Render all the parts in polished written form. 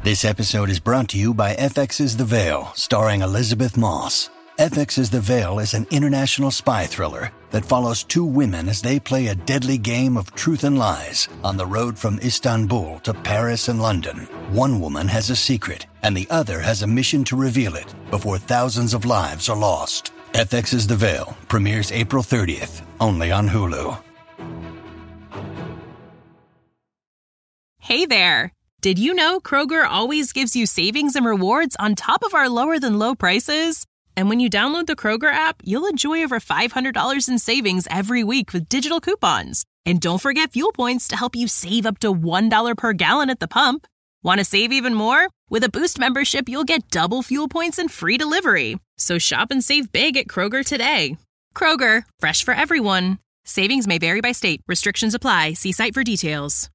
This episode is brought to you by FX's The Veil, starring Elizabeth Moss. FX's The Veil is an international spy thriller that follows two women as they play a deadly game of truth and lies on the road from Istanbul to Paris and London. One woman has a secret, and the other has a mission to reveal it before thousands of lives are lost. FX's The Veil premieres April 30th, only on Hulu. Hey there! Did you know Kroger always gives you savings and rewards on top of our lower-than-low prices? And when you download the Kroger app, you'll enjoy over $500 in savings every week with digital coupons. And don't forget fuel points to help you save up to $1 per gallon at the pump. Want to save even more? With a Boost membership, you'll get double fuel points and free delivery. So shop and save big at Kroger today. Kroger, fresh for everyone. Savings may vary by state. Restrictions apply. See site for details.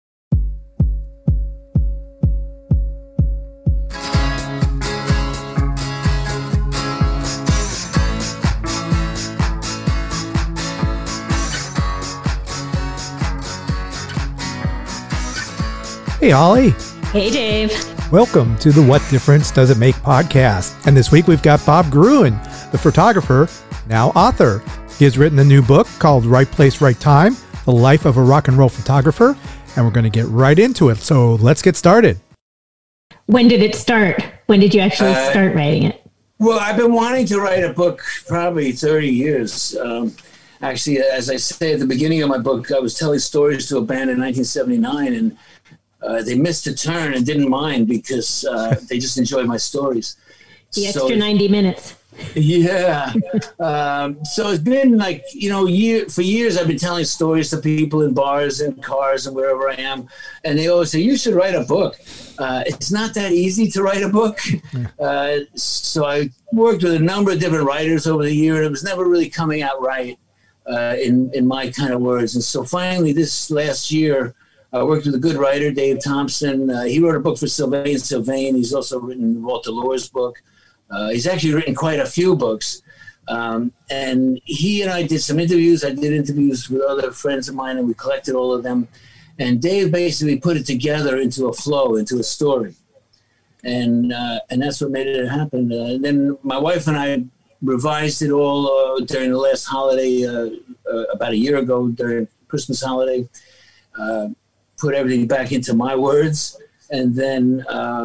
Hey, Holly. Hey, Dave. Welcome to the What Difference Does It Make podcast. And this week we've got Bob Gruen, the photographer, now author. He has written a new book called Right Place, Right Time, The Life of a Rock and Roll Photographer. And we're going to get right into it. So let's get started. When did it start? When did you actually start writing it? Well, I've been wanting to write a book probably 30 years. Actually, as I say at the beginning of my book, I was telling stories to a band in 1979, and they missed a turn and didn't mind because they just enjoyed my stories. The extra 90 minutes. Yeah. So it's been like, for years I've been telling stories to people in bars and cars and wherever I am. And they always say, you should write a book. It's not that easy to write a book. So I worked with a number of different writers over the year, and it was never really coming out right in my kind of words. And so finally this last year, I worked with a good writer, Dave Thompson. He wrote a book for Sylvain Sylvain. He's also written Walter Lohr's book. He's actually written quite a few books. And he and I did some interviews. I did interviews with other friends of mine, and we collected all of them. And Dave basically put it together into a flow, into a story. And that's what made it happen. And then my wife and I revised it all during the last holiday, about a year ago, during Christmas holiday. Put everything back into my words, and then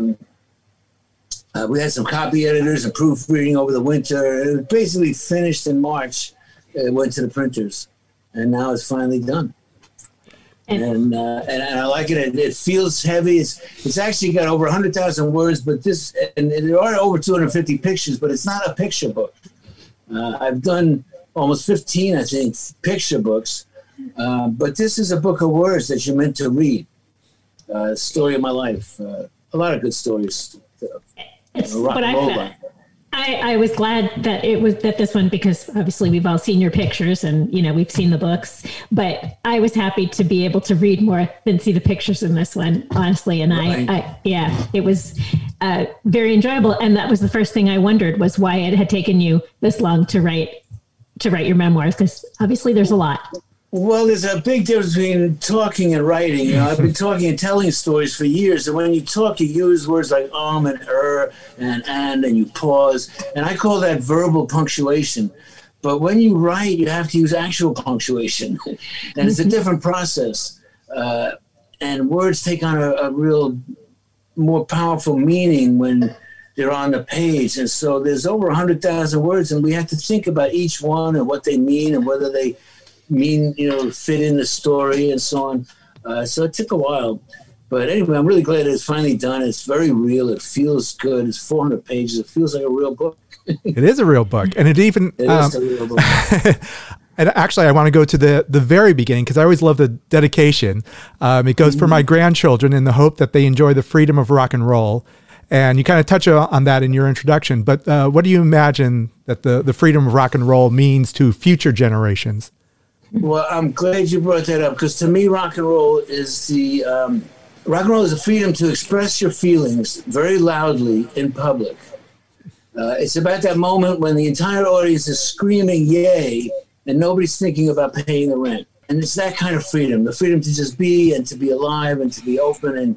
we had some copy editors and proofreading over the winter. It was basically finished in March. It went to the printers, and now it's finally done. And I like it. It feels heavy. It's actually got over 100,000 words, but and there are over 250 pictures, but it's not a picture book. I've done almost 15, I think, picture books. But this is a book of words that you're meant to read. Story of my life. A lot of good stories. It's what I was glad that it was this one, because obviously we've all seen your pictures and, we've seen the books, but I was happy to be able to read more than see the pictures in this one, honestly. And it was very enjoyable. And that was the first thing I wondered, was why it had taken you this long to write your memoirs, because obviously there's a lot. Well, there's a big difference between talking and writing. I've been talking and telling stories for years, and when you talk, you use words like and you pause, and I call that verbal punctuation. But when you write, you have to use actual punctuation, and it's a different process. And words take on a real more powerful meaning when they're on the page. And so there's over 100,000 words, and we have to think about each one and what they mean and whether they mean, fit in the story and so on. So it took a while. But anyway, I'm really glad it's finally done. It's very real. It feels good. It's 400 pages. It feels like a real book. It is a real book. And it is a real book. And actually, I want to go to the very beginning, because I always love the dedication. It goes for my grandchildren in the hope that they enjoy the freedom of rock and roll. And you kind of touch on that in your introduction. But what do you imagine that the freedom of rock and roll means to future generations? Well, I'm glad you brought that up, because to me, rock and roll is the freedom to express your feelings very loudly in public. It's about that moment when the entire audience is screaming yay and nobody's thinking about paying the rent. And it's that kind of freedom, the freedom to just be and to be alive and to be open and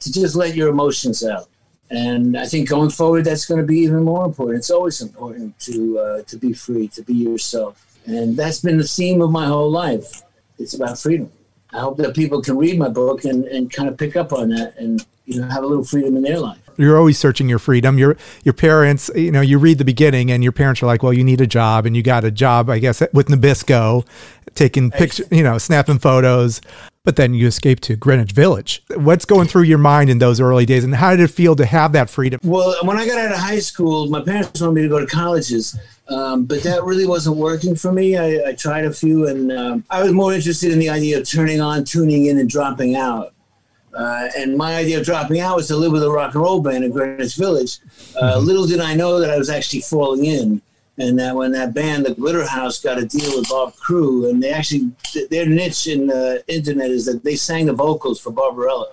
to just let your emotions out. And I think going forward, that's going to be even more important. It's always important to be free, to be yourself. And that's been the theme of my whole life. It's about freedom. I hope that people can read my book and kind of pick up on that and, have a little freedom in their life. You're always searching your freedom. Your parents, you read the beginning and your parents are like, well, you need a job. And you got a job, I guess, with Nabisco, taking pictures, snapping photos. But then you escaped to Greenwich Village. What's going through your mind in those early days, and how did it feel to have that freedom? Well, when I got out of high school, my parents wanted me to go to colleges, but that really wasn't working for me. I tried a few, and I was more interested in the idea of turning on, tuning in, and dropping out. And my idea of dropping out was to live with a rock and roll band in Greenwich Village. Little did I know that I was actually falling in. And that when that band, the Glitter House, got a deal with Bob Crew, and they actually, their niche in the internet is that they sang the vocals for Barbarella.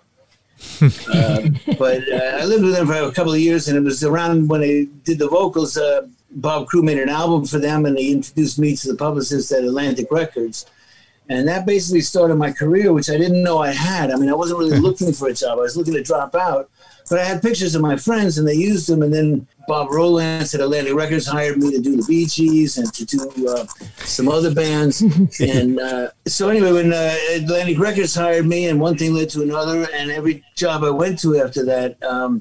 But I lived with them for a couple of years, and it was around when they did the vocals, Bob Crew made an album for them, and they introduced me to the publicist at Atlantic Records. And that basically started my career, which I didn't know I had. I mean, I wasn't really looking for a job. I was looking to drop out. But I had pictures of my friends, and they used them. And then Bob Rowlands at Atlantic Records hired me to do the Bee Gees and to do some other bands. And so anyway, when Atlantic Records hired me, and one thing led to another, and every job I went to after that,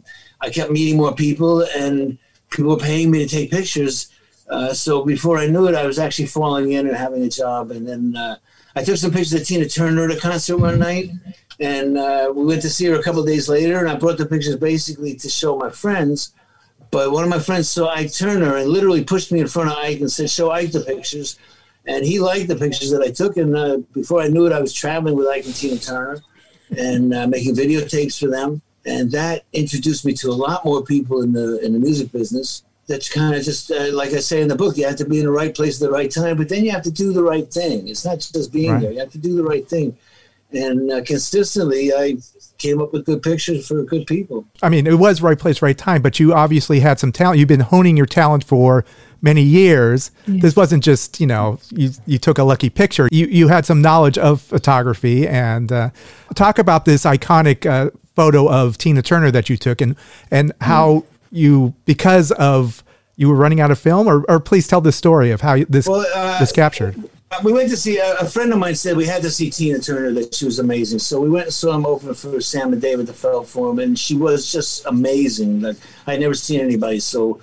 I kept meeting more people, and people were paying me to take pictures. So before I knew it, I was actually falling in and having a job. And then I took some pictures of Tina Turner at a concert one night. And we went to see her a couple of days later, and I brought the pictures basically to show my friends. But one of my friends saw Ike Turner and literally pushed me in front of Ike and said, show Ike the pictures. And he liked the pictures that I took. And before I knew it, I was traveling with Ike and Tina Turner and making videotapes for them. And that introduced me to a lot more people in the music business. That's kind of just, like I say in the book, you have to be in the right place at the right time, but then you have to do the right thing. It's not just being there. You have to do the right thing. And consistently, I came up with good pictures for good people. I mean, it was right place, right time, but you obviously had some talent. You've been honing your talent for many years. Yeah. This wasn't just, you took a lucky picture. You had some knowledge of photography. And talk about this iconic photo of Tina Turner that you took and how you, because of you were running out of film, or please tell the story of how this captured. We went to see, a friend of mine said we had to see Tina Turner, that she was amazing. So we went and saw him open for Sam and David, the Felt Forum, and she was just amazing. Like, I'd never seen anybody so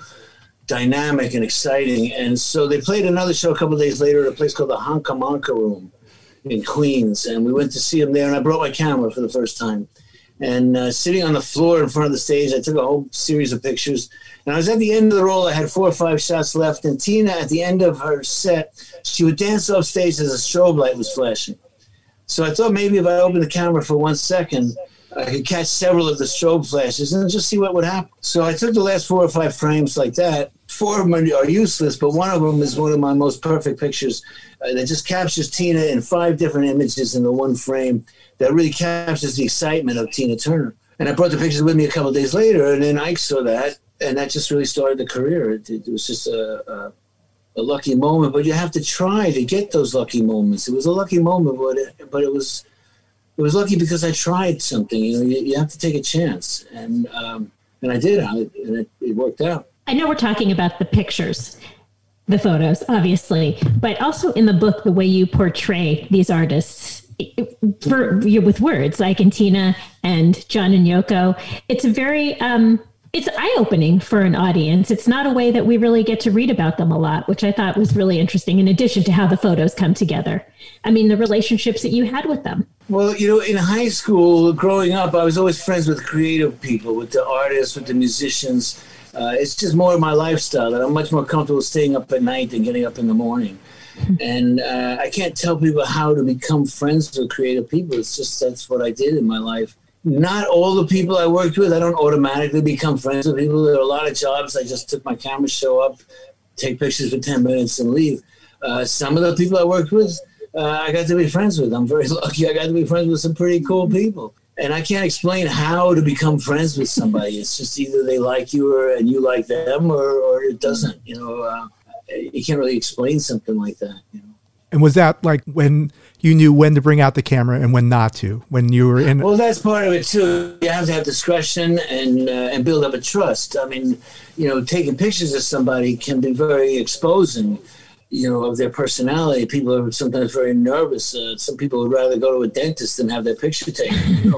dynamic and exciting. And so they played another show a couple of days later at a place called the Honka Monka Room in Queens. And we went to see him there, and I brought my camera for the first time. And sitting on the floor in front of the stage, I took a whole series of pictures. And I was at the end of the roll. I had 4 or 5 shots left. And Tina, at the end of her set, she would dance off stage as a strobe light was flashing. So I thought maybe if I opened the camera for 1 second, I could catch several of the strobe flashes and just see what would happen. So I took the last 4 or 5 frames like that. 4 of them are useless, but one of them is one of my most perfect pictures that just captures Tina in 5 different images in the one frame that really captures the excitement of Tina Turner. And I brought the pictures with me a couple of days later, and then Ike saw that, and that just really started the career. It was just a lucky moment, but you have to try to get those lucky moments. It was a lucky moment, but it was lucky because I tried something. You have to take a chance, and I did, and it worked out. I know we're talking about the pictures, the photos, obviously, but also in the book, the way you portray these artists with words, like in Tina and John and Yoko. It's a very, it's eye-opening for an audience. It's not a way that we really get to read about them a lot, which I thought was really interesting, in addition to how the photos come together. I mean, the relationships that you had with them. Well, in high school, growing up, I was always friends with creative people, with the artists, with the musicians. It's just more of my lifestyle, that I'm much more comfortable staying up at night than getting up in the morning. And I can't tell people how to become friends with creative people. It's just, that's what I did in my life. Not all the people I worked with, I don't automatically become friends with people. There are a lot of jobs I just took my camera, show up, take pictures for 10 minutes and leave. Some of the people I worked with, I got to be friends with. I'm very lucky. I got to be friends with some pretty cool people. And I can't explain how to become friends with somebody. It's just either they like you and you like them, or it doesn't. You can't really explain something like that. And was that like when you knew when to bring out the camera and when not to, when you were in? Well, that's part of it too. You have to have discretion and build up a trust. I mean, taking pictures of somebody can be very exposing, of their personality. People are sometimes very nervous. Some people would rather go to a dentist than have their picture taken.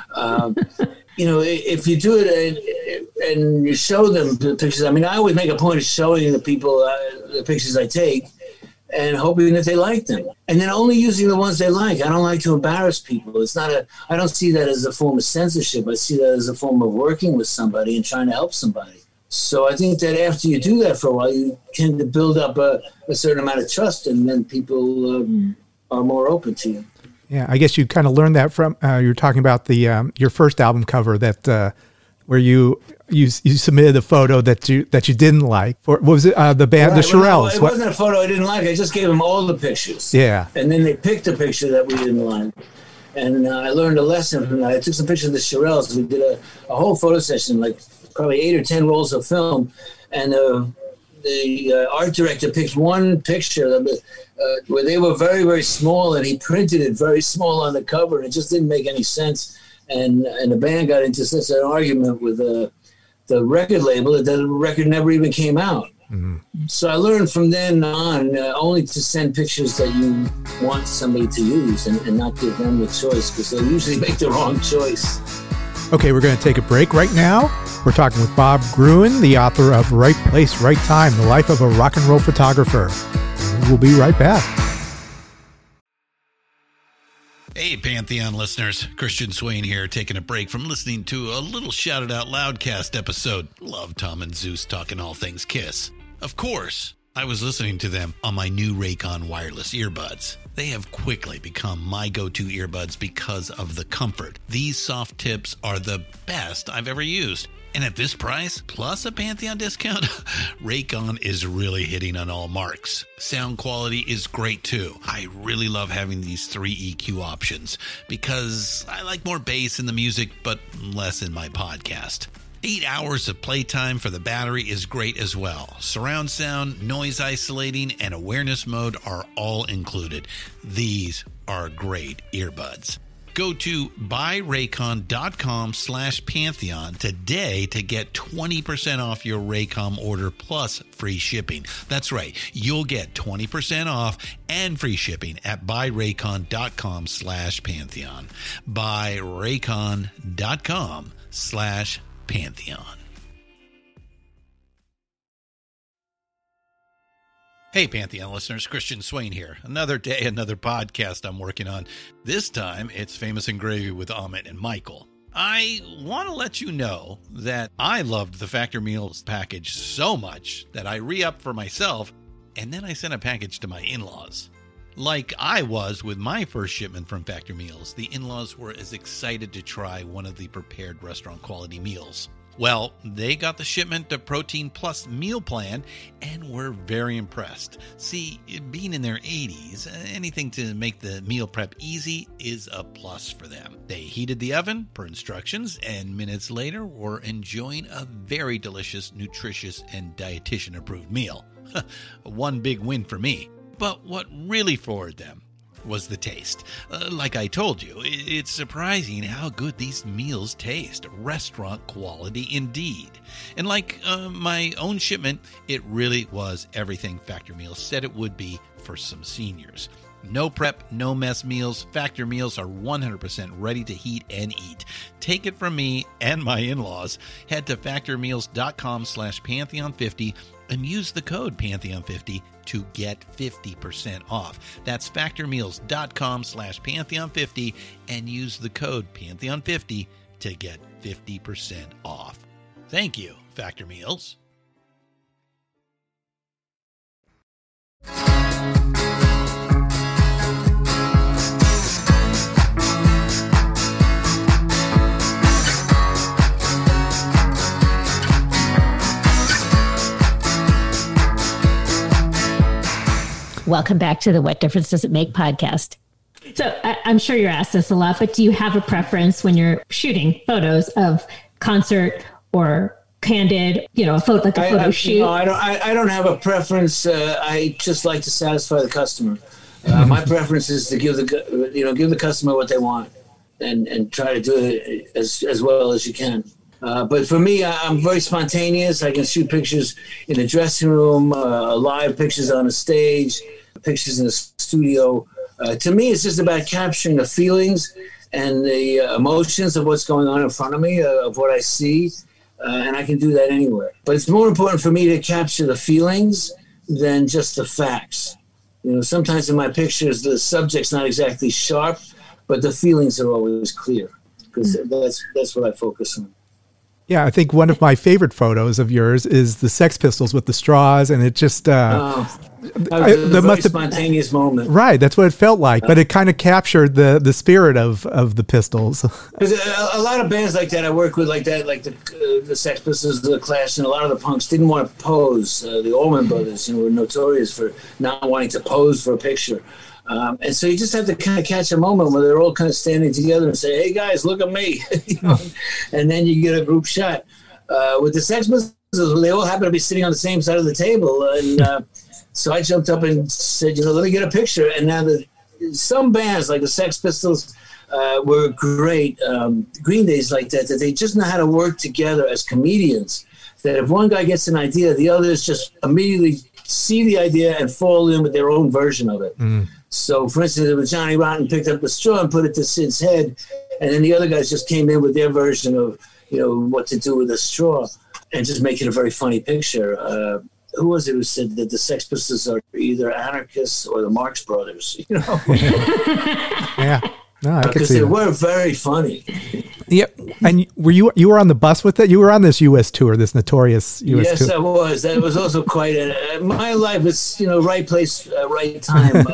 If you do it and you show them the pictures, I mean, I always make a point of showing the people the pictures I take and hoping that they like them. And then only using the ones they like. I don't like to embarrass people. I don't see that as a form of censorship. I see that as a form of working with somebody and trying to help somebody. So I think that after you do that for a while, you tend to build up a certain amount of trust, and then people are more open to you. Yeah, I guess you kind of learned that from you're talking about the your first album cover that where you submitted a photo that you didn't like. What was it? The band, right, the Shirelles. It wasn't a photo I didn't like. I just gave them all the pictures. Yeah, and then they picked a picture that we didn't like. And I learned a lesson from that. I took some pictures of the Shirelles. We did a whole photo session, like probably 8 or 10 rolls of film, and the art director picked one picture where they were very, very small, and he printed it very small on the cover, and it just didn't make any sense. And the band got into such an argument with the record label that the record never even came out. Mm-hmm. So I learned from then on only to send pictures that you want somebody to use and not give them the choice, because they usually make the wrong choice. Okay, we're going to take a break right now. We're talking with Bob Gruen, the author of Right Place, Right Time, The Life of a Rock and Roll Photographer. We'll be right back. Hey, Pantheon listeners. Christian Swain here, taking a break from listening to a little Shout It Out Loudcast episode. Love Tom and Zeus talking all things Kiss. Of course, I was listening to them on my new Raycon wireless earbuds. They have quickly become my go-to earbuds because of the comfort. These soft tips are the best I've ever used. And at this price, plus a Pantheon discount, Raycon is really hitting on all marks. Sound quality is great too. I really love having these 3 EQ options because I like more bass in the music, but less in my podcast. 8 hours of playtime for the battery is great as well. Surround sound, noise isolating, and awareness mode are all included. These are great earbuds. Go to buyraycon.com/Pantheon today to get 20% off your Raycon order plus free shipping. That's right. You'll get 20% off and free shipping at buyraycon.com/Pantheon. buyraycon.com/Pantheon. Hey, Pantheon listeners, Christian Swain here. Another day, another podcast I'm working on. This time, it's Famous and Gravy with Amit and Michael. I want to let you know that I loved the Factor Meals package so much that I re-upped for myself, and then I sent a package to my in-laws. Like I was with my first shipment from Factor Meals, the in-laws were as excited to try one of the prepared restaurant quality meals. Well, they got the shipment to Protein Plus meal plan and were very impressed. See, being in their 80s, anything to make the meal prep easy is a plus for them. They heated the oven per instructions and minutes later were enjoying a very delicious, nutritious, and dietitian-approved meal. One big win for me. But what really floored them was the taste. Like I told you, it's surprising how good these meals taste. Restaurant quality indeed. And like my own shipment, it really was everything Factor Meals said it would be for some seniors. No prep, no mess meals. Factor Meals are 100% ready to heat and eat. Take it from me and my in-laws. Head to factormeals.com/Pantheon50 and use the code Pantheon50 to get 50% off. That's factormeals.com/Pantheon50 and use the code Pantheon50 to get 50% off. Thank you, Factor Meals. Welcome back to the What Difference Does It Make podcast. So I'm sure you're asked this a lot, but do you have a preference when you're shooting photos of concert or candid, a photo shoot? No, I don't have a preference. I just like to satisfy the customer. My preference is to give the customer what they want, and try to do it as well as you can. But for me, I'm very spontaneous. I can shoot pictures in the dressing room, live pictures on a stage, pictures in the studio. To me, it's just about capturing the feelings and the emotions of what's going on in front of me, of what I see. And I can do that anywhere. But it's more important for me to capture the feelings than just the facts. Sometimes in my pictures, the subject's not exactly sharp, but the feelings are always clear, because that's what I focus on. Yeah, I think one of my favorite photos of yours is the Sex Pistols with the straws, and it just the most spontaneous moment. Right, that's what it felt like, but it kind of captured the spirit of the Pistols. Because a lot of bands like that I work with, like that, like the Sex Pistols, the Clash, and a lot of the punks didn't want to pose. The Allman Brothers, were notorious for not wanting to pose for a picture. And so you just have to kind of catch a moment where they're all kind of standing together and say, "Hey guys, look at me," and then you get a group shot. With the Sex Pistols, they all happen to be sitting on the same side of the table, and so I jumped up and said, "Let me get a picture." And now some bands like the Sex Pistols were great. Green Day's like that they just know how to work together as comedians. That if one guy gets an idea, the others just immediately see the idea and fall in with their own version of it. So, for instance, it was Johnny Rotten picked up the straw and put it to Sid's head, and then the other guys just came in with their version of, what to do with a straw, and just make it a very funny picture. Who was it who said that the Sex Pistols are either anarchists or the Marx Brothers? Yeah, no, I could see because they were very funny. Yep. And you were on the bus with it? You were on this U.S. tour, this notorious U.S. tour. Yes, I was. That was also quite my life is, right place, right time.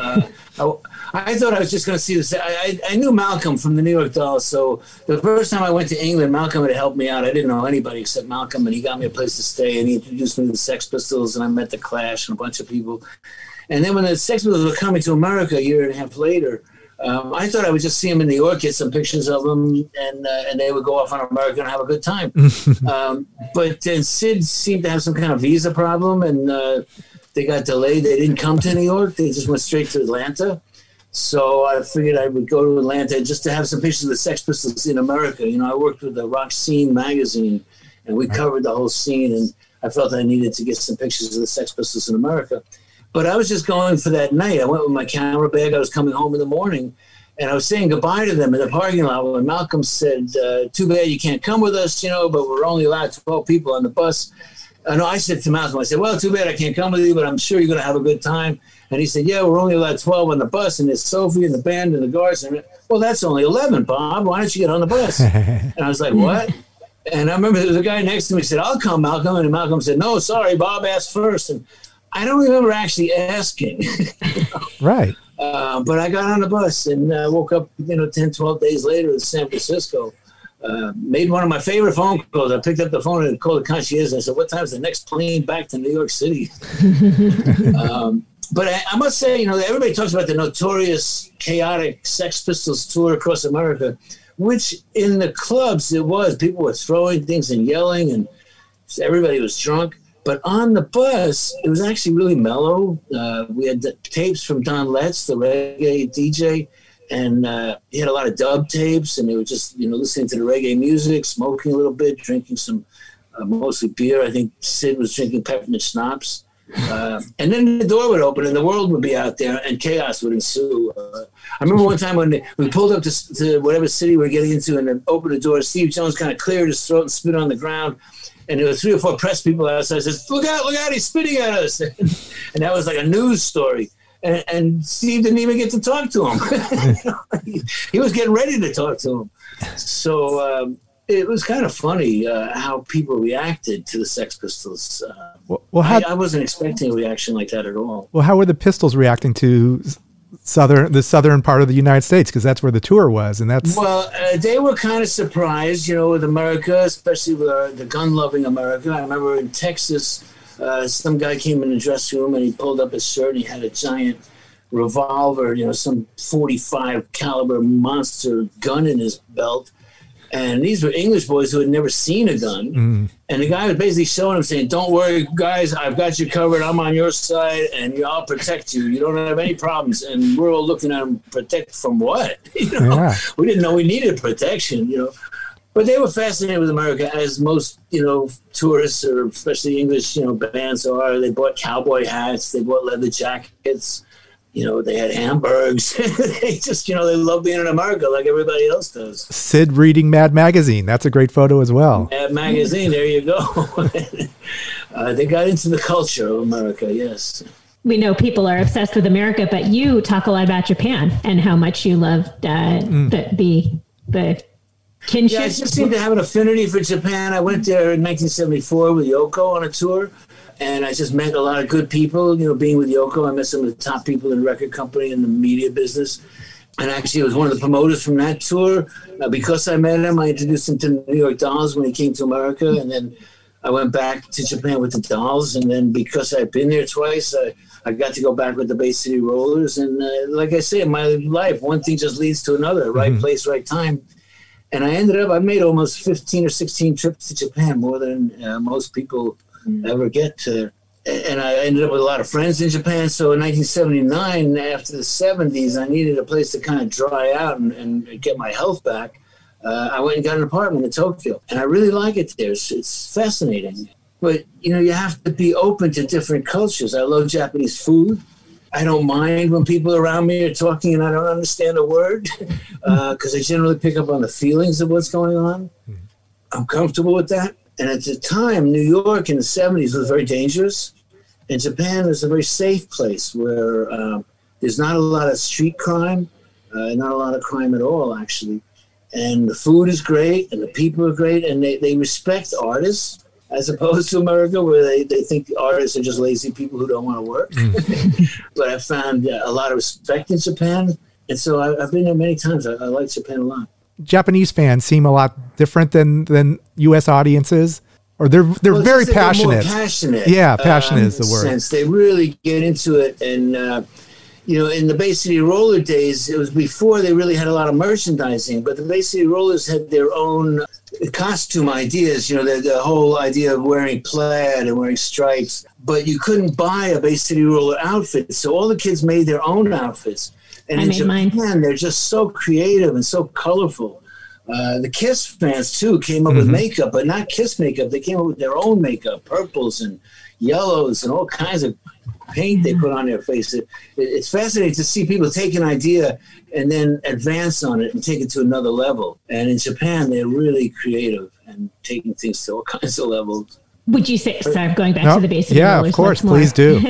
I thought I was just going to see this. I knew Malcolm from the New York Dolls, so the first time I went to England, Malcolm had helped me out. I didn't know anybody except Malcolm, and he got me a place to stay, and he introduced me to the Sex Pistols, and I met the Clash and a bunch of people. And then when the Sex Pistols were coming to America a year and a half later, I thought I would just see them in New York, get some pictures of them, and they would go off on America and have a good time. But then Sid seemed to have some kind of visa problem, and they got delayed. They didn't come to New York. They just went straight to Atlanta. So I figured I would go to Atlanta just to have some pictures of the Sex Pistols in America. I worked with the Rock Scene magazine, and we covered the whole scene, and I felt I needed to get some pictures of the Sex Pistols in America. But I was just going for that night. I went with my camera bag. I was coming home in the morning, and I was saying goodbye to them in the parking lot when Malcolm said, "Too bad you can't come with us, but we're only allowed 12 people on the bus." No, I said to Malcolm, I said, "Well, too bad I can't come with you, but I'm sure you're going to have a good time." And he said, "Yeah, we're only allowed 12 on the bus, and there's Sophie and the band and the guards." And well, that's only 11, Bob. Why don't you get on the bus? And I was like, "What?" And I remember there was a guy next to me who said, "I'll come, Malcolm." And Malcolm said, "No, sorry, Bob asked first." And I don't remember actually asking. Right. But I got on the bus and woke up, 10, 12 days later in San Francisco. Made one of my favorite phone calls. I picked up the phone and called the concierge and I said, "What time's the next plane back to New York City?" But I must say, everybody talks about the notorious, chaotic Sex Pistols tour across America, which in the clubs it was. People were throwing things and yelling, and everybody was drunk. But on the bus, it was actually really mellow. We had the tapes from Don Letts, the reggae DJ, and he had a lot of dub tapes, and they were just, listening to the reggae music, smoking a little bit, drinking some mostly beer. I think Sid was drinking peppermint schnapps. And then the door would open and the world would be out there and chaos would ensue. I remember one time when we pulled up to whatever city we were getting into and then opened the door, Steve Jones kind of cleared his throat and spit on the ground. And there were 3 or 4 press people outside. Says, look out, he's spitting at us. And that was like a news story. And Steve didn't even get to talk to him. He was getting ready to talk to him. So it was kind of funny how people reacted to the Sex Pistols. I wasn't expecting a reaction like that at all. Well, how were the Pistols reacting to the southern part of the United States? Because that's where the tour was, and that's they were kind of surprised, with America, especially with the gun-loving America. I remember in Texas, some guy came in the dressing room and he pulled up his shirt and he had a giant revolver, some .45 caliber monster gun in his belt. And these were English boys who had never seen a gun. And the guy was basically showing them, saying, don't worry, guys, I've got you covered. I'm on your side, and I'll protect you. You don't have any problems. And we're all looking at him, protect from what? You know, we didn't know we needed protection, you know. But they were fascinated with America, as most, you know, tourists, or especially English, you know, bands are. They bought cowboy hats. They bought leather jackets. You know, they had hamburgers. They just, you know, they love being in America like everybody else does. Sid reading Mad Magazine. That's a great photo as well. Mad Magazine, there you go. They got into the culture of America, yes. We know people are obsessed with America, but you talk a lot about Japan and how much you love the kinship. Yeah, I just seem to have an affinity for Japan. I went there in 1974 with Yoko on a tour. And I just met a lot of good people, you know, being with Yoko. I met some of the top people in the record company and the media business. And actually, I was one of the promoters from that tour. Because I met him, I introduced him to New York Dolls when he came to America. And then I went back to Japan with the Dolls. And then because I'd been there twice, I got to go back with the Bay City Rollers. And like I say, in my life, one thing just leads to another. Right place, right time. And I made almost 15 or 16 trips to Japan, more than most people ever get to. And I ended up with a lot of friends in Japan. So in 1979, after the 70s, I needed a place to kind of dry out and get my health back. I went and got an apartment in Tokyo, and I really like it there. It's fascinating. But, you know, you have to be open to different cultures. I love Japanese food. I don't mind when people around me are talking and I don't understand a word, because I generally pick up on the feelings of what's going on. I'm comfortable with that. And at the time, New York in the 70s was very dangerous. And Japan is a very safe place where there's not a lot of street crime, not a lot of crime at all, actually. And the food is great, and the people are great, and they respect artists, as opposed to America, where they think the artists are just lazy people who don't want to work. But I found a lot of respect in Japan. And so I've been there many times. I like Japan a lot. Japanese fans seem a lot different than U.S. audiences, or they're very passionate. More passionate. Yeah, passionate is the word. Sense. They really get into it, and you know, in the Bay City Roller days, it was before they really had a lot of merchandising. But the Bay City Rollers had their own costume ideas. You know, the whole idea of wearing plaid and wearing stripes. But you couldn't buy a Bay City Roller outfit, so all the kids made their own outfits. And in Japan, they're just so creative and so colorful. The Kiss fans, too, came up with makeup, but not Kiss makeup. They came up with their own makeup, purples and yellows and all kinds of paint they put on their face. It's fascinating to see people take an idea and then advance on it and take it to another level. And in Japan, they're really creative and taking things to all kinds of levels. Would you say, sorry, going back to the basic yeah, rollers of course, once more. please do.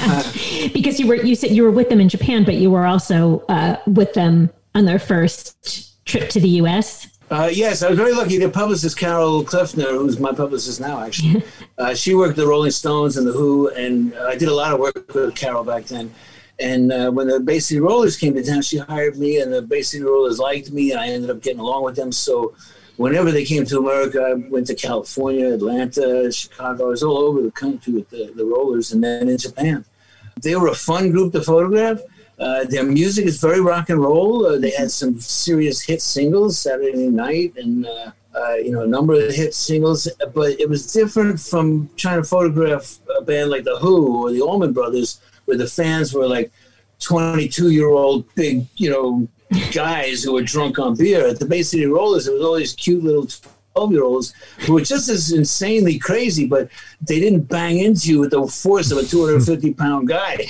Because you said you were with them in Japan, but you were also with them on their first trip to the U.S. Yes, I was very lucky. Their publicist, Carol Cliffner, who's my publicist now, actually, she worked the Rolling Stones and the Who, and I did a lot of work with Carol back then. And when the Bay City Rollers came to town, she hired me, and the Bay City Rollers liked me, and I ended up getting along with them. So whenever they came to America, I went to California, Atlanta, Chicago. I was all over the country with the Rollers, and then in Japan. They were a fun group to photograph. Their music is very rock and roll. They had some serious hit singles, Saturday Night, and a number of hit singles. But it was different from trying to photograph a band like the Who or the Allman Brothers, where the fans were like 22-year-old big, guys who were drunk on beer. At the Bay City Rollers, there was all these cute little 12-year-olds who were just as insanely crazy, but they didn't bang into you with the force of a 250-pound guy.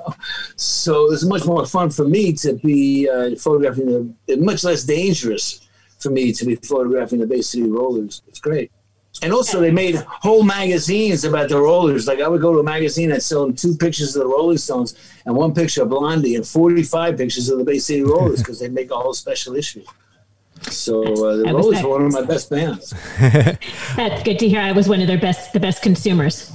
So it was much more fun for me to be photographing much less dangerous for me to be photographing the Bay City Rollers. It's great. And also they made whole magazines about the Rollers. Like I would go to a magazine and sell them 2 pictures of the Rolling Stones and 1 picture of Blondie and 45 pictures of the Bay City Rollers because they make a whole special issue. So the Rollers were one of my best bands. That's good to hear. I was one of the best consumers.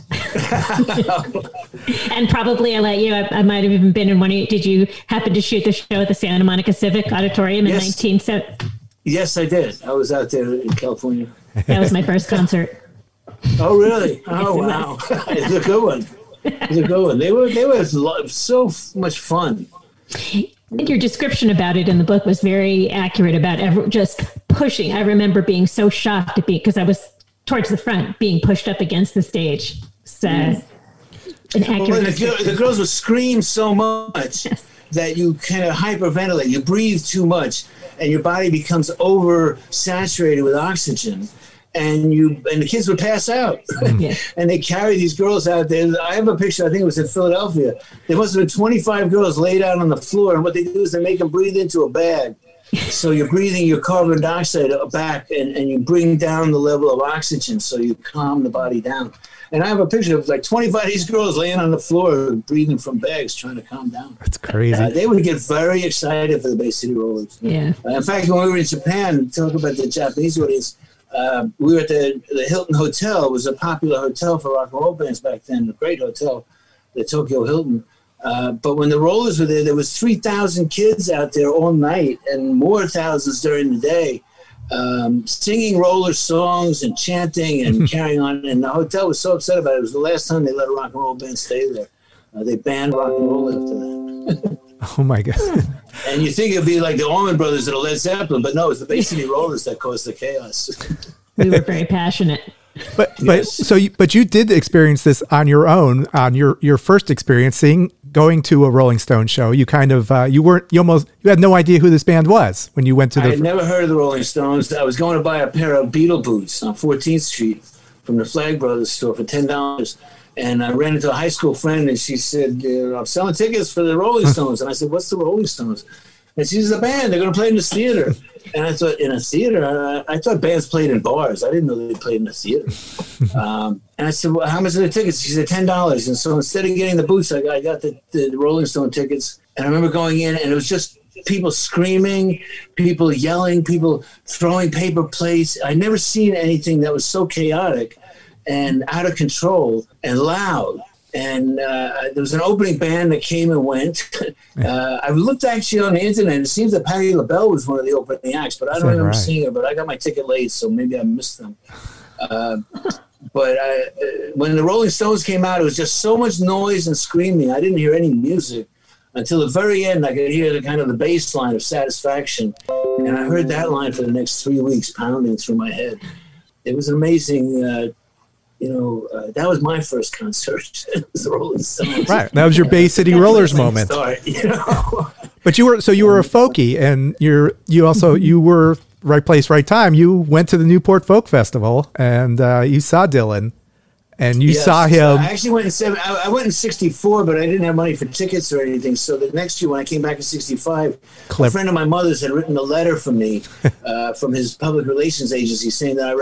And probably I might have even been in one. Did you happen to shoot the show at the Santa Monica Civic Auditorium in 1970? Yes, I did. I was out there in California. That was my first concert. Oh, really? Oh, wow. It's a good one. It's a good one. They were so much fun. And your description about it in the book was very accurate about just pushing. I remember being so shocked to be, because I was towards the front, being pushed up against the stage. So, an accurate the girls would scream so much that you kind of hyperventilate. You breathe too much, and your body becomes oversaturated with oxygen. And the kids would pass out. And they carry these girls out there. I have a picture, I think it was in Philadelphia. There must have been 25 girls laid out on the floor, and what they do is they make them breathe into a bag. So you're breathing your carbon dioxide back, and you bring down the level of oxygen, so you calm the body down. And I have a picture of like 25 of these girls laying on the floor, breathing from bags, trying to calm down. That's crazy. They would get very excited for the Bay City Rollers. Yeah. In fact, when we were in Japan, talk about the Japanese audience, we were at the Hilton Hotel. It was a popular hotel for rock and roll bands back then, a great hotel, the Tokyo Hilton. But when the Rollers were there was 3,000 kids out there all night and more thousands during the day, singing Roller songs and chanting and carrying on. And the hotel was so upset about it. It was the last time they let a rock and roll band stay there. They banned rock and roll after that. Oh, my God. And you think it'd be like the Allman Brothers or the Led Zeppelin, but no, it's the Bay City Rollers that caused the chaos. We were very passionate. But you did experience this on your own, on your first experience going to a Rolling Stone show. You kind of you had no idea who this band was when you went to the. I had never heard of the Rolling Stones. I was going to buy a pair of Beatle boots on 14th Street from the Flag Brothers store for $10. And I ran into a high school friend, and she said, I'm selling tickets for the Rolling Stones. And I said, what's the Rolling Stones? And she said, the band, they're going to play in this theater. And I thought, in a theater? I thought bands played in bars. I didn't know they played in a theater. And I said, well, how much are the tickets? She said, $10. And so instead of getting the boots, I got the Rolling Stone tickets. And I remember going in, and it was just people screaming, people yelling, people throwing paper plates. I'd never seen anything that was so chaotic and out of control and loud. And there was an opening band that came and went. I looked actually on the internet, and it seems that Patti LaBelle was one of the opening acts, but I don't remember seeing her, but I got my ticket late, so maybe I missed them. But when the Rolling Stones came out, it was just so much noise and screaming. I didn't hear any music until the very end. I could hear the kind of the bass line of Satisfaction, and I heard that line for the next 3 weeks pounding through my head. It was amazing. That was my first concert. It was the Rolling Stones. Right, that was your Bay City Rollers moment. But you were a folkie, and you were right place, right time. You went to the Newport Folk Festival, and you saw Dylan, and you saw him. I actually went I went in '64, but I didn't have money for tickets or anything. So the next year, when I came back in '65, a friend of my mother's had written a letter for me from his public relations agency saying that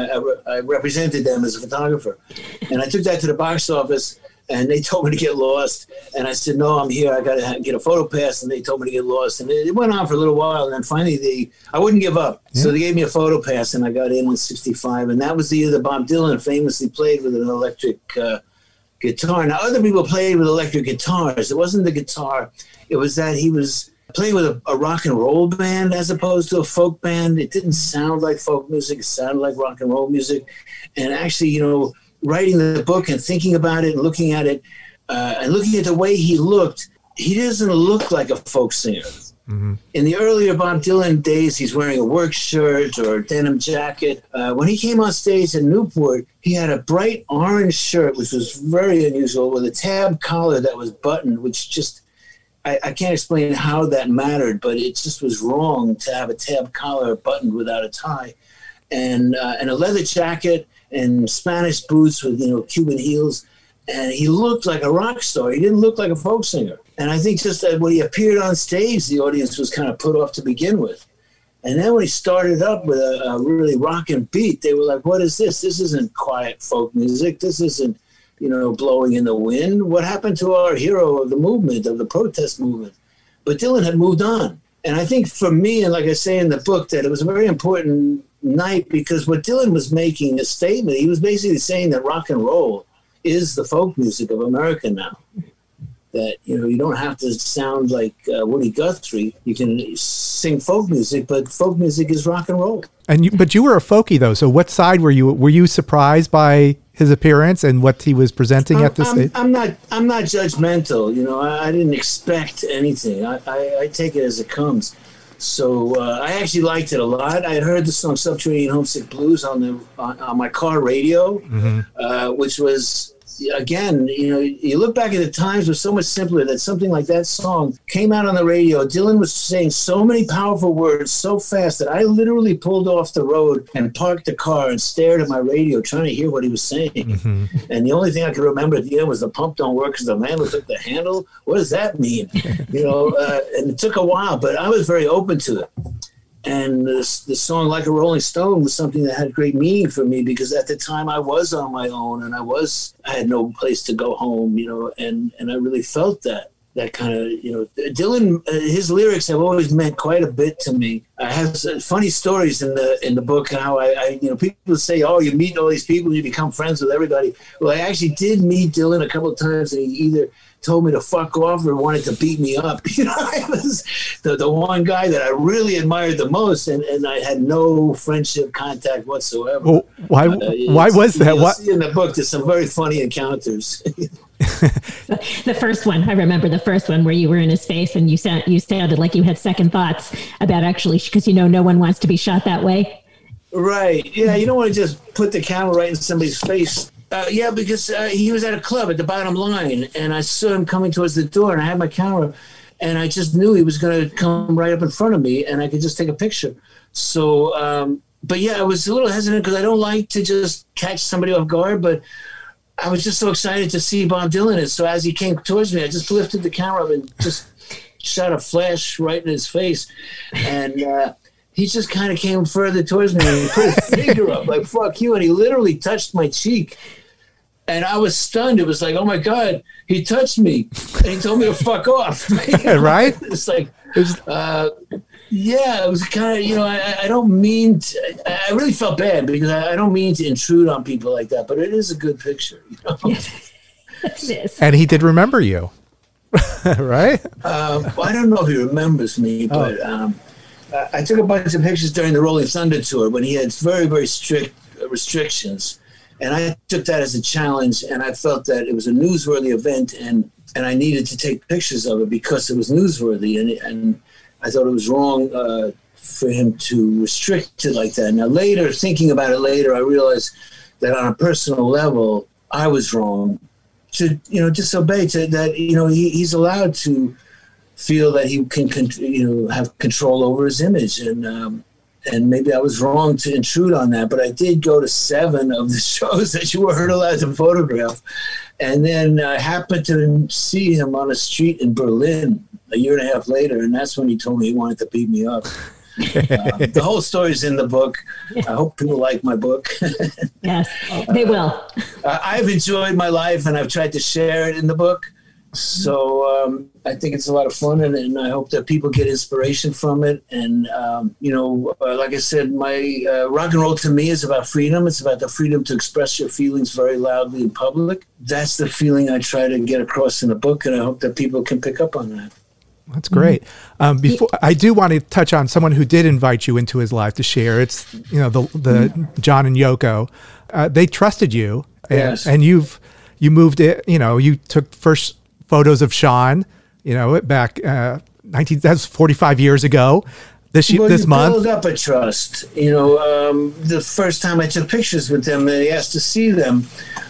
I represented them as a photographer. And I took that to the box office, and they told me to get lost. And I said, no, I'm here. I got to get a photo pass. And they told me to get lost. And it went on for a little while. And then finally, I wouldn't give up. Yeah. So they gave me a photo pass, and I got in '65. And that was the year that Bob Dylan famously played with an electric guitar. Now, other people played with electric guitars. It wasn't the guitar. It was that he was playing with a rock and roll band as opposed to a folk band. It didn't sound like folk music. It sounded like rock and roll music. And actually, writing the book and thinking about it and looking at it and looking at the way he looked, he doesn't look like a folk singer. Mm-hmm. In the earlier Bob Dylan days, he's wearing a work shirt or a denim jacket. When he came on stage in Newport, he had a bright orange shirt, which was very unusual, with a tab collar that was buttoned, which just, I can't explain how that mattered, but it just was wrong to have a tab collar buttoned without a tie. And a leather jacket and Spanish boots with, Cuban heels. And he looked like a rock star. He didn't look like a folk singer. And I think just that when he appeared on stage, the audience was kind of put off to begin with. And then when he started up with a really rockin' beat, they were like, what is this? This isn't quiet folk music. This isn't, blowing in the wind. What happened to our hero of the movement, of the protest movement? But Dylan had moved on. And I think for me, and like I say in the book, that it was a very important night because what Dylan was making a statement, he was basically saying that rock and roll is the folk music of America now. That, you don't have to sound like Woody Guthrie. You can sing folk music, but folk music is rock and roll. But you were a folkie, though. So what side were you? Were you surprised by his appearance and what he was presenting at this stage? I'm not judgmental. I didn't expect anything. I take it as it comes. So I actually liked it a lot. I had heard the song Subterranean Homesick Blues on my car radio, which was, again, you look back at the times was so much simpler that something like that song came out on the radio. Dylan was saying so many powerful words so fast that I literally pulled off the road and parked the car and stared at my radio trying to hear what he was saying. And the only thing I could remember at the end was the pump don't work because the man who took the handle. What does that mean? And it took a while, but I was very open to it. And the song Like a Rolling Stone was something that had great meaning for me because at the time I was on my own and I had no place to go home, and I really felt that kind of, Dylan, his lyrics have always meant quite a bit to me. I have funny stories in the book, how I people say, oh, you meet all these people and you become friends with everybody. Well, I actually did meet Dylan a couple of times, and he either told me to fuck off or wanted to beat me up. I was the one guy that I really admired the most, and I had no friendship contact whatsoever. Well, why was that? You'll see in the book, there's some very funny encounters. The first one, I remember the first one where you were in his face and you sounded like you had second thoughts about actually, because no one wants to be shot that way. Right. Yeah, you don't want to just put the camera right in somebody's face. Because he was at a club at the Bottom Line, and I saw him coming towards the door, and I had my camera, and I just knew he was going to come right up in front of me, and I could just take a picture. So, I was a little hesitant because I don't like to just catch somebody off guard, but I was just so excited to see Bob Dylan. And so as he came towards me, I just lifted the camera up and just shot a flash right in his face. And he just kind of came further towards me and he put his finger up like, fuck you. And he literally touched my cheek. And I was stunned. It was like, oh my God, he touched me. And he told me to fuck off. Right? It's like, it was kind of, I don't mean to, I really felt bad because I don't mean to intrude on people like that, but it is a good picture. Yes, it is. And he did remember you, right? I don't know if he remembers me, but I took a bunch of pictures during the Rolling Thunder tour when he had very, very strict restrictions. And I took that as a challenge, and I felt that it was a newsworthy event, and I needed to take pictures of it because it was newsworthy, and I thought it was wrong for him to restrict it like that. Now, later, thinking about it later, I realized that on a personal level, I was wrong to, disobey, that, he's allowed to feel that he can, have control over his image. And maybe I was wrong to intrude on that, but I did go to 7 of the shows that you weren't allowed to photograph. And then I happened to see him on a street in Berlin a year and a half later, and that's when he told me he wanted to beat me up. The whole story's in the book. I hope people like my book. Yes, they will. I've enjoyed my life, and I've tried to share it in the book. So I think it's a lot of fun, and I hope that people get inspiration from it. And, like I said, my rock and roll to me is about freedom. It's about the freedom to express your feelings very loudly in public. That's the feeling I try to get across in the book, and I hope that people can pick up on that. That's great. Before I do want to touch on someone who did invite you into his life to share. It's, the John and Yoko. They trusted you, yes. And you moved it, you took first photos of Sean, back that's 45 years ago. This month, build up a trust. The first time I took pictures with them, they asked to see them,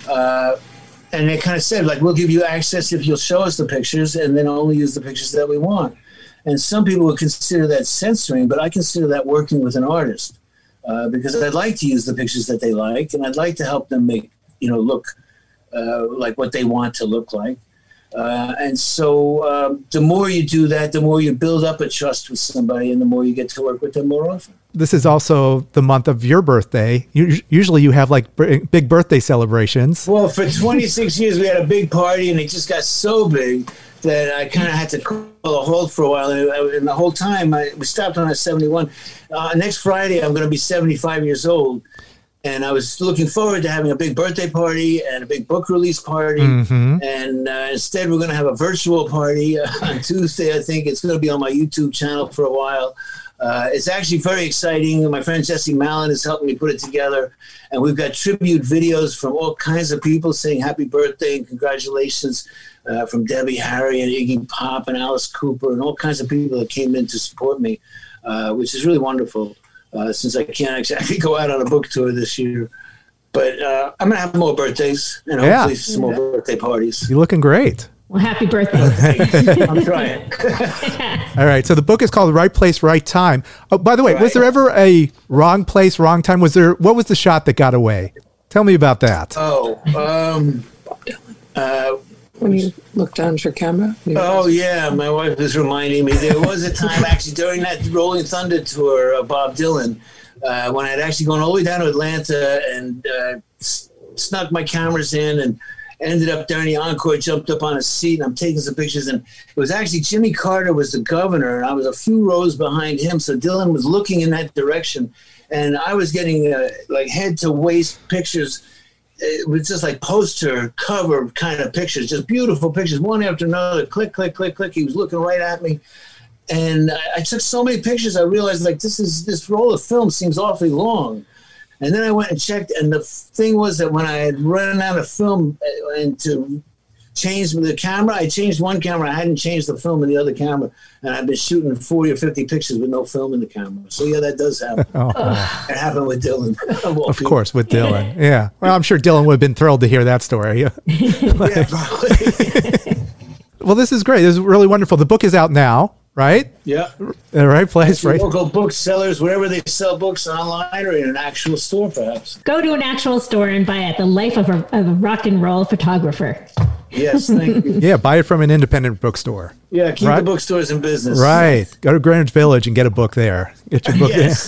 and they kind of said, like, we'll give you access if you'll show us the pictures, and then only use the pictures that we want. And some people would consider that censoring, but I consider that working with an artist, because I'd like to use the pictures that they like, and I'd like to help them make look like what they want to look like. And so the more you do that, the more you build up a trust with somebody, and the more you get to work with them more often. This is also the month of your birthday. Usually you have like big birthday celebrations. Well, for 26 years, we had a big party, and it just got so big that I kind of had to call a halt for a while. And the whole time, we stopped when I was 71. Next Friday, I'm going to be 75 years old. And I was looking forward to having a big birthday party and a big book release party. Mm-hmm. And instead, we're going to have a virtual party on Tuesday. I think it's going to be on my YouTube channel for a while. It's actually very exciting. My friend Jesse Mallon is helping me put it together. And we've got tribute videos from all kinds of people saying happy birthday and congratulations, from Debbie Harry and Iggy Pop and Alice Cooper and all kinds of people that came in to support me. which is really wonderful since I can't exactly go out on a book tour this year. But I'm going to have more birthdays and hopefully some more birthday parties. You're looking great. Well, happy birthday. I'm trying. All right. So the book is called Right Place, Right Time. Oh, by the way, was there ever a wrong place, wrong time? What was the shot that got away? Tell me about that. When you looked down at your camera? Yeah. My wife was reminding me. There was a time actually during that Rolling Thunder tour of Bob Dylan when I had actually gone all the way down to Atlanta and snuck my cameras in and ended up during the encore, jumped up on a seat, and I'm taking some pictures. And it was actually Jimmy Carter was the governor, and I was a few rows behind him. So Dylan was looking in that direction, and I was getting like head to waist pictures. It was just like poster cover kind of pictures, just beautiful pictures, one after another. Click, click, click, click. He was looking right at me. And I took so many pictures, I realized like this roll of film seems awfully long. And then I went and checked, and the thing was that when I had run out of film and to change the camera, I changed one camera. I hadn't changed the film in the other camera, and I've been shooting 40 or 50 pictures with no film in the camera. So, yeah, that does happen. It happened with Dylan. Of course, with Dylan. Yeah. Well, I'm sure Dylan would have been thrilled to hear that story. Yeah, probably. Well, this is great. This is really wonderful. The book is out now. Right? Yeah. The right place, right? Local booksellers, wherever they sell books online or in an actual store, perhaps. Go to an actual store and buy it. The Life of a Rock and Roll Photographer. Yes, thank you. Yeah, buy it from an independent bookstore. Yeah, keep the bookstores in business. Right. Go to Greenwich Village and get a book there. Get your book there.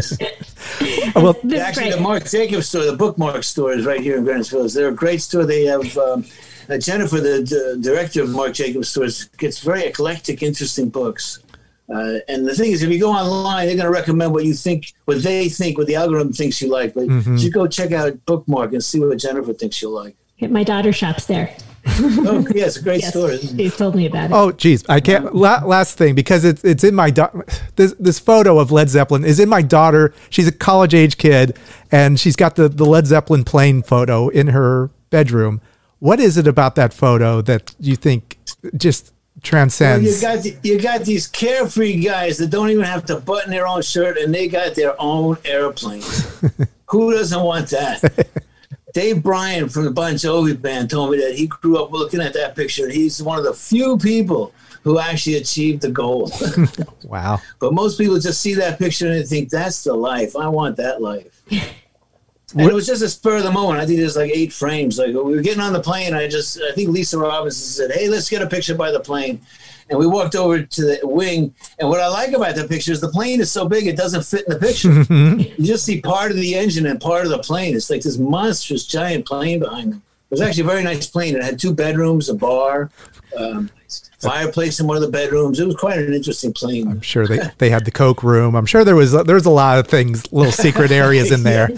Well, actually, the Marc Jacobs store, the Bookmark store is right here in Greenwich Village. They're a great store. They have... Jennifer, the director of Marc Jacobs stores, gets very eclectic, interesting books. And the thing is, if you go online, they're going to recommend what they think, what the algorithm thinks you like. But you go check out Bookmark and see what Jennifer thinks you'll like. My daughter shops there. Oh, yeah, it's a great store. She's told me about it. Oh, geez. I can't. Last thing, because it's in my this photo of Led Zeppelin is in my daughter. She's a college age kid, and she's got the Led Zeppelin plane photo in her bedroom. What is it about that photo that you think just transcends? Well, you got these carefree guys that don't even have to button their own shirt, and they got their own airplane. Who doesn't want that? Dave Bryan from the Bon Jovi band told me that he grew up looking at that picture, and he's one of the few people who actually achieved the goal. Wow. But most people just see that picture and they think, that's the life. I want that life. And it was just a spur of the moment. I think there's like 8 frames. Like we were getting on the plane. I think Lisa Robinson said, "Hey, let's get a picture by the plane." And we walked over to the wing. And what I like about the picture is the plane is so big it doesn't fit in the picture. You just see part of the engine and part of the plane. It's like this monstrous giant plane behind them. It was actually a very nice plane. It had 2 bedrooms, a bar, fireplace in one of the bedrooms. It was quite an interesting plane. I'm sure they had the Coke room. I'm sure there was a lot of things, little secret areas in there.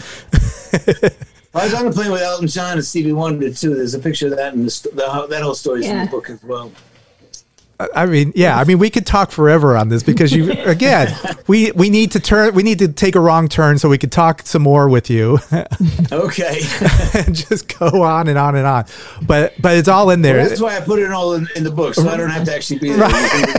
I was on a plane with Elton John and Stevie Wonder too. There's a picture of that, and that whole story's in the book as well. I mean, we could talk forever on this because we need to take a wrong turn so we could talk some more with you. Okay. And just go on and on and on. But it's all in there. Well, that's why I put it all in the book, so I don't have to actually be there.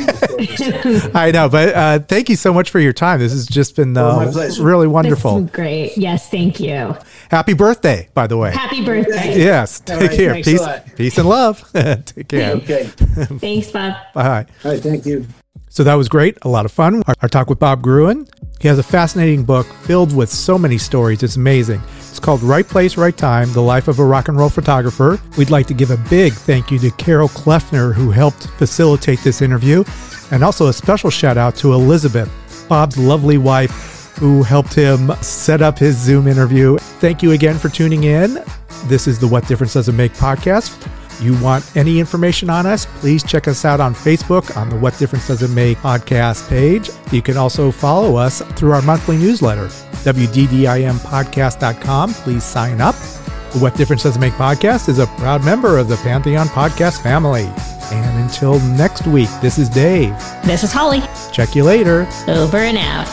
I know, but thank you so much for your time. This has just been my pleasure. Really wonderful. This is great. Yes, thank you. Happy birthday, by the way. Happy birthday. Yes. Take care. Peace and love. Take care. Okay. Thanks, Bob. Bye. All right, thank you. So that was great. A lot of fun. Our talk with Bob Gruen. He has a fascinating book filled with so many stories. It's amazing. It's called Right Place, Right Time, The Life of a Rock and Roll Photographer. We'd like to give a big thank you to Carol Kleffner, who helped facilitate this interview, and also a special shout out to Elizabeth, Bob's lovely wife, who helped him set up his Zoom interview. Thank you again for tuning in. This is the What Difference Does It Make podcast. You want any information on us, please check us out on Facebook on the What Difference Does It Make podcast page. You can also follow us through our monthly newsletter, WDDIMpodcast.com. Please sign up. The What Difference Does It Make podcast is a proud member of the Pantheon podcast family. And until next week, this is Dave. This is Holly. Check you later. Over and out.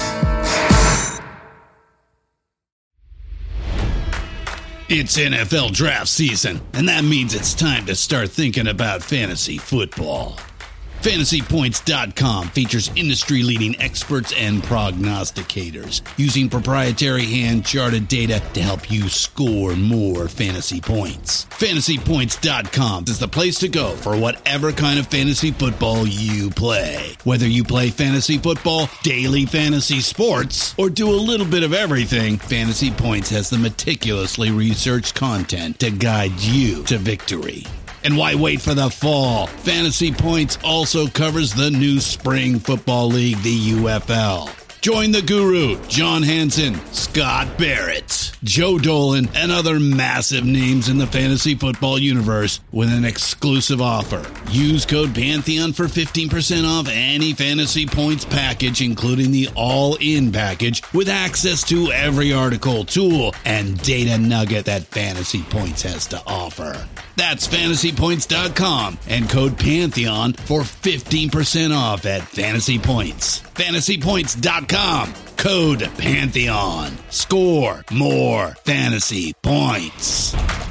It's NFL draft season, and that means it's time to start thinking about fantasy football. FantasyPoints.com features industry-leading experts and prognosticators using proprietary hand-charted data to help you score more fantasy points. FantasyPoints.com is the place to go for whatever kind of fantasy football you play. Whether you play fantasy football, daily fantasy sports, or do a little bit of everything, Fantasy Points has the meticulously researched content to guide you to victory. And why wait for the fall? Fantasy Points also covers the new spring football league, the UFL. Join the guru, John Hansen, Scott Barrett, Joe Dolan, and other massive names in the fantasy football universe with an exclusive offer. Use code Pantheon for 15% off any Fantasy Points package, including the all-in package, with access to every article, tool, and data nugget that Fantasy Points has to offer. That's FantasyPoints.com and code Pantheon for 15% off at Fantasy Points. FantasyPoints.com, code Pantheon. Score more fantasy points.